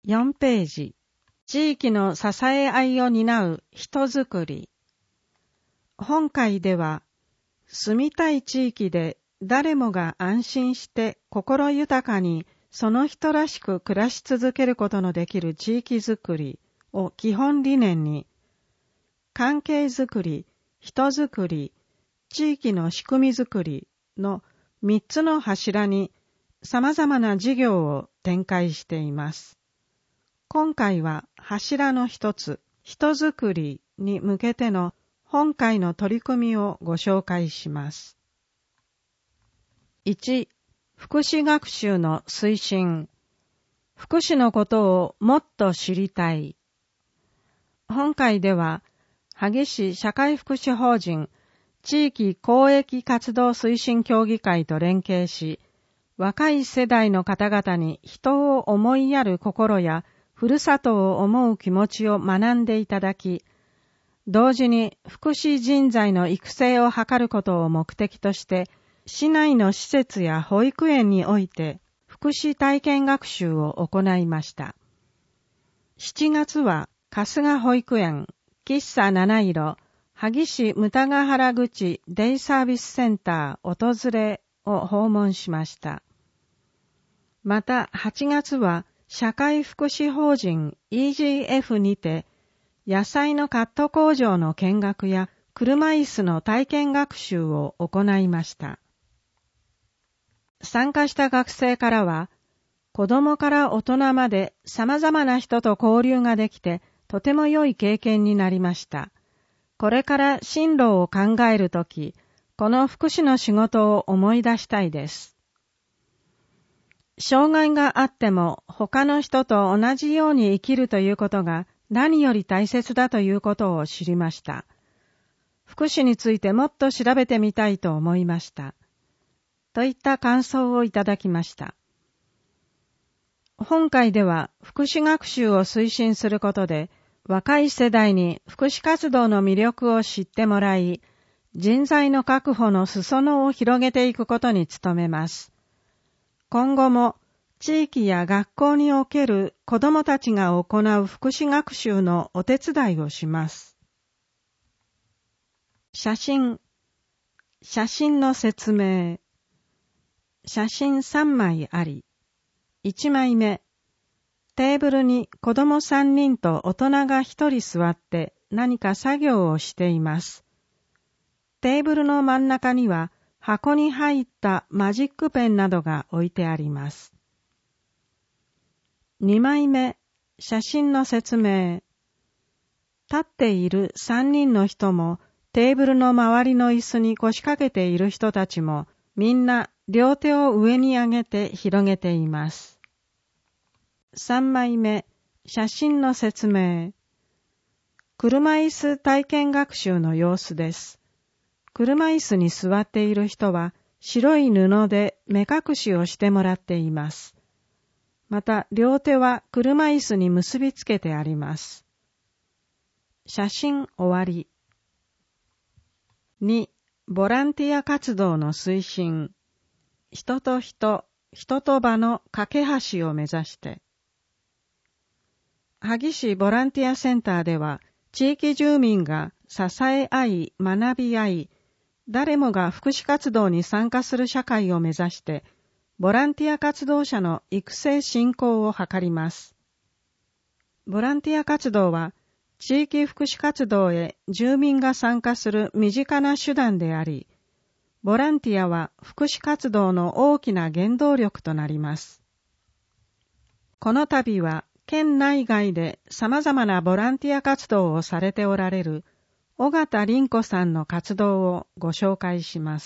4ページ。地域の支え合いを担う人づくり。本会では、住みたい地域で誰もが安心して心豊かにその人らしく暮らし続けることのできる地域づくりを基本理念に、関係づくり、人づくり、地域の仕組みづくりの3つの柱に様々な事業を展開しています。今回は柱の一つ、人づくりに向けての本会の取り組みをご紹介します。1、福祉学習の推進。福祉のことをもっと知りたい。本会では、萩市社会福祉法人地域公益活動推進協議会と連携し、若い世代の方々に人を思いやる心やふるさとを思う気持ちを学んでいただき、同時に福祉人材の育成を図ることを目的として、市内の施設や保育園において福祉体験学習を行いました。7月は春日保育園、喫茶七色、萩市牟田ヶ原口デイサービスセンター訪れを訪問しました。また8月は社会福祉法人 EGF にて野菜のカット工場の見学や車椅子の体験学習を行いました。参加した学生からは、子供から大人まで様々な人と交流ができてとても良い経験になりました。これから進路を考えるとき、この福祉の仕事を思い出したいです。障害があっても他の人と同じように生きるということが何より大切だということを知りました。福祉についてもっと調べてみたいと思いました。といった感想をいただきました。本会では福祉学習を推進することで若い世代に福祉活動の魅力を知ってもらい、人材の確保の裾野を広げていくことに努めます。今後も地域や学校における子どもたちが行う福祉学習のお手伝いをします。写真の説明。写真3枚あり、1枚目、テーブルに子ども3人と大人が1人座って何か作業をしています。テーブルの真ん中には箱に入ったマジックペンなどが置いてあります。2枚目、写真の説明。立っている3人の人もテーブルの周りの椅子に腰掛けている人たちもみんな両手を上に上げて広げています。3枚目、写真の説明。車椅子体験学習の様子です。車椅子に座っている人は白い布で目隠しをしてもらっています。また両手は車椅子に結びつけてあります。写真終わり。2、ボランティア活動の推進。人と人、人と場の架け橋を目指して。萩市ボランティアセンターでは、地域住民が支え合い、学び合い、誰もが福祉活動に参加する社会を目指して、ボランティア活動者の育成振興を図ります。ボランティア活動は、地域福祉活動へ住民が参加する身近な手段であり、ボランティアは福祉活動の大きな原動力となります。この度は、県内外で様々なボランティア活動をされておられる尾形凛子さんの活動をご紹介します。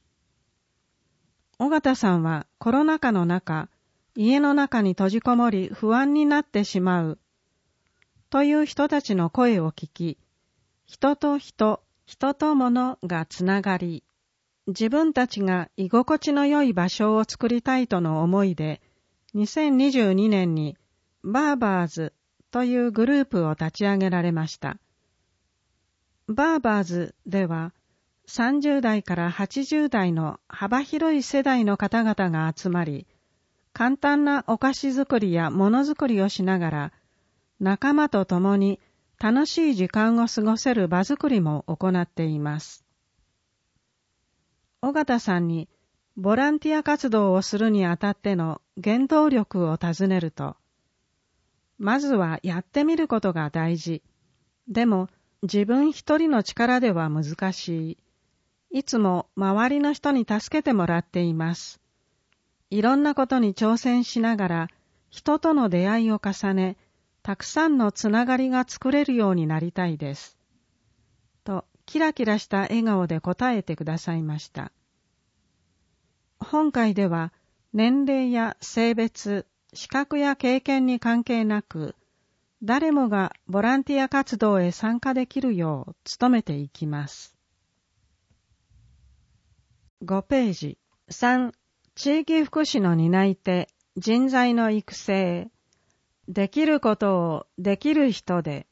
尾形さんはコロナ禍の中、家の中に閉じこもり不安になってしまうという人たちの声を聞き、人と人、人と物がつながり、自分たちが居心地の良い場所を作りたいとの思いで、2022年にバーバーズというグループを立ち上げられました。バーバーズでは30代から80代の幅広い世代の方々が集まり、 簡単なお菓子作りやものづくりをしながら、仲間と共に楽しい時間を過ごせる場づくりも行っています。尾形さんにボランティア活動をするにあたっての原動力を尋ねると、まずはやってみることが大事。でも自分一人の力では難しい。いつも周りの人に助けてもらっています。いろんなことに挑戦しながら人との出会いを重ね、たくさんのつながりが作れるようになりたいです。とキラキラした笑顔で答えてくださいました。本会では年齢や性別、資格や経験に関係なく、誰もがボランティア活動へ参加できるよう努めていきます。5ページ。3、地域福祉の担い手、人材の育成。できることをできる人で。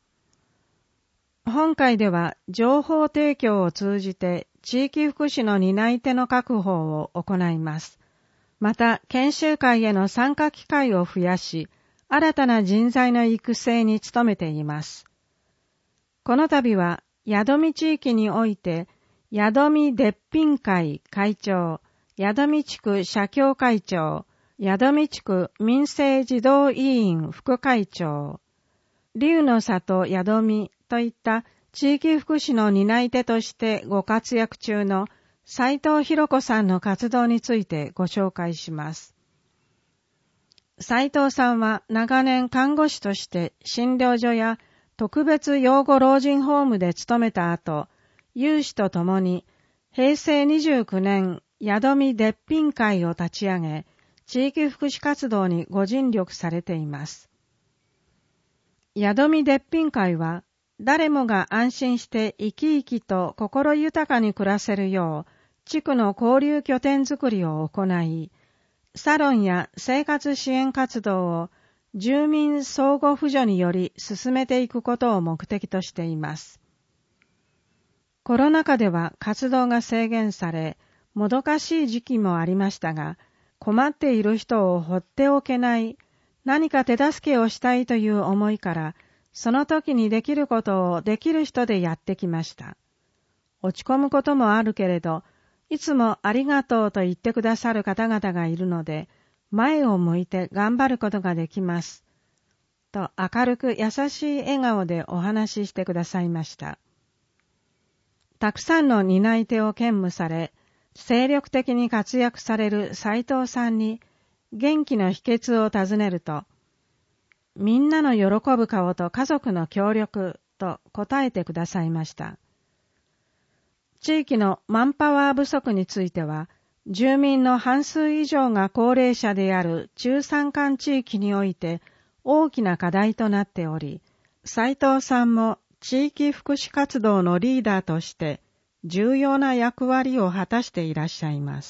本会では情報提供を通じて地域福祉の担い手の確保を行います。また、研修会への参加機会を増やし、新たな人材の育成に努めています。この度は、宿見地域において、宿見出品会会長、宿見地区社協会長、宿見地区民生児童委員副会長、龍の里宿見といった地域福祉の担い手としてご活躍中の斉藤博子さんの活動についてご紹介します。斉藤さんは長年看護師として診療所や特別養護老人ホームで勤めた後、有志と共に平成29年宿見出品会を立ち上げ、地域福祉活動にご尽力されています。宿見出品会は誰もが安心して生き生きと心豊かに暮らせるよう地区の交流拠点づくりを行い、サロンや生活支援活動を住民相互扶助により進めていくことを目的としています。コロナ禍では活動が制限され、もどかしい時期もありましたが、困っている人を放っておけない、何か手助けをしたいという思いから、その時にできることをできる人でやってきました。落ち込むこともあるけれど、いつもありがとうと言ってくださる方々がいるので、前を向いて頑張ることができます。と明るく優しい笑顔でお話ししてくださいました。たくさんの担い手を兼務され、精力的に活躍される斉藤さんに元気の秘訣を尋ねると、みんなの喜ぶ顔と家族の協力と答えてくださいました。地域のマンパワー不足については、住民の半数以上が高齢者である中山間地域において大きな課題となっており、斉藤さんも地域福祉活動のリーダーとして重要な役割を果たしていらっしゃいます。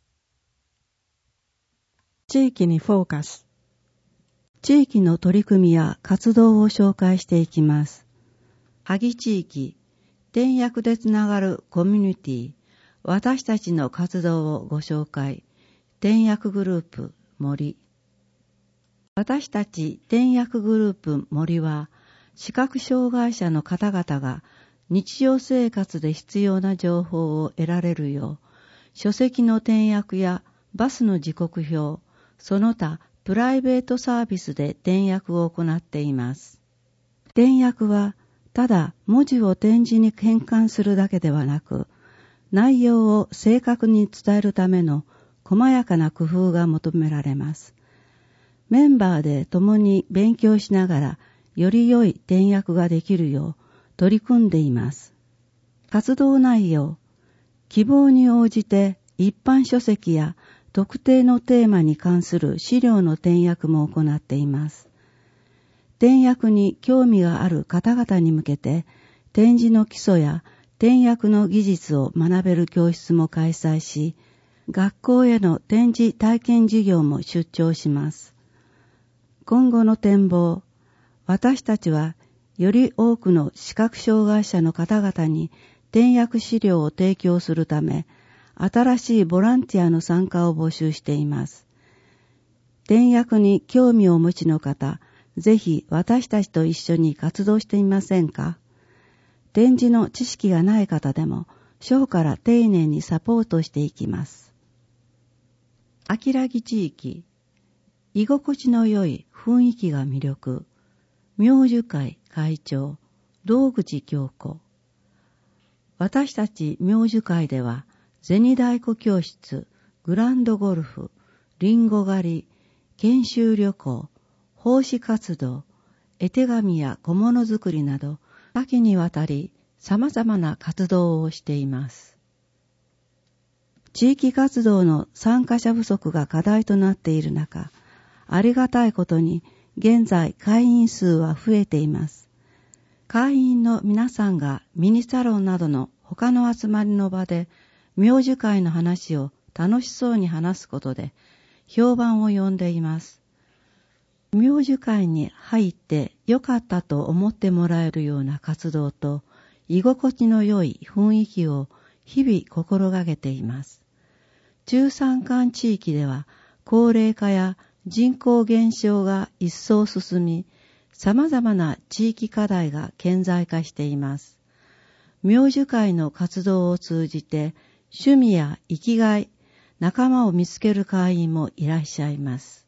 地域にフォーカス。 地域の取り組みや活動を紹介していきます。萩地域、転訳でつながるコミュニティ、私たちの活動をご紹介。転訳グループ森。私たち転訳グループ森は、視覚障害者の方々が日常生活で必要な情報を得られるよう、書籍の転訳やバスの時刻表、その他プライベートサービスで転訳を行っています。転訳はただ文字を点字に変換するだけではなく、内容を正確に伝えるための細やかな工夫が求められます。メンバーで共に勉強しながらより良い転訳ができるよう取り組んでいます。活動内容、希望に応じて一般書籍や特定のテーマに関する資料の転訳も行っています。転訳に興味がある方々に向けて、点字の基礎や転訳の技術を学べる教室も開催し、学校への点字体験授業も出張します。今後の展望、私たちはより多くの視覚障害者の方々に転訳資料を提供するため、新しいボランティアの参加を募集しています。 典訳に興味をお持ちの方、ぜひ私たちと一緒に活動してみませんか？展示の知識がない方でも、章から丁寧にサポートしていきます。秋良木地域、居心地の良い雰囲気が魅力、明寿会会長、道口京子。私たち明寿会では、銭太鼓教室、グランドゴルフ、リンゴ狩り、研修旅行、奉仕活動、絵手紙や小物作りなど、多岐にわたり様々な活動をしています。地域活動の参加者不足が課題となっている中、ありがたいことに現在会員数は増えています。会員の皆さんがミニサロンなどの他の集まりの場で明寿会の話を楽しそうに話すことで評判を呼んでいます。明寿会に入ってよかったと思ってもらえるような活動と居心地の良い雰囲気を日々心がけています。中山間地域では高齢化や人口減少が一層進み、様々な地域課題が顕在化しています。明寿会の活動を通じて趣味や生きがい、仲間を見つける会員もいらっしゃいます。